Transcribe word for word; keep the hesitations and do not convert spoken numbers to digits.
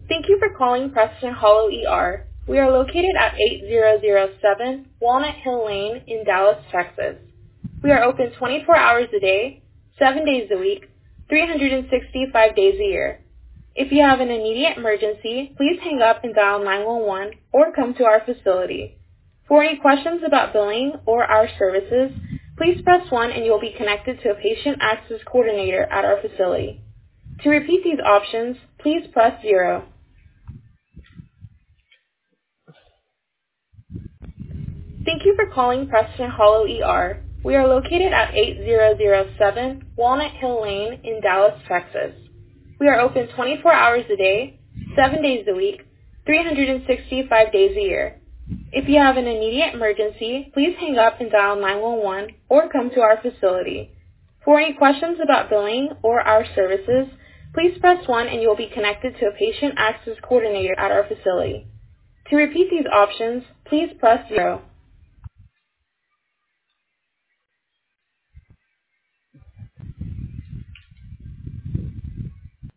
Thank you for calling Preston Hollow E R. We are located at eight thousand seven Walnut Hill Lane in Dallas, Texas. We are open twenty-four hours a day, seven days a week, three hundred sixty-five days a year. If you have an immediate emergency, please hang up and dial nine one one or come to our facility. For any questions about billing or our services, please press one and you will be connected to a patient access coordinator at our facility. To repeat these options, please press zero. Thank you for calling Preston Hollow E R. We are located at eight thousand seven Walnut Hill Lane in Dallas, Texas. We are open twenty-four hours a day, seven days a week, three hundred sixty-five days a year. If you have an immediate emergency, please hang up and dial nine one one or come to our facility. For any questions about billing or our services, please press one and you will be connected to a patient access coordinator at our facility. To repeat these options, please press zero.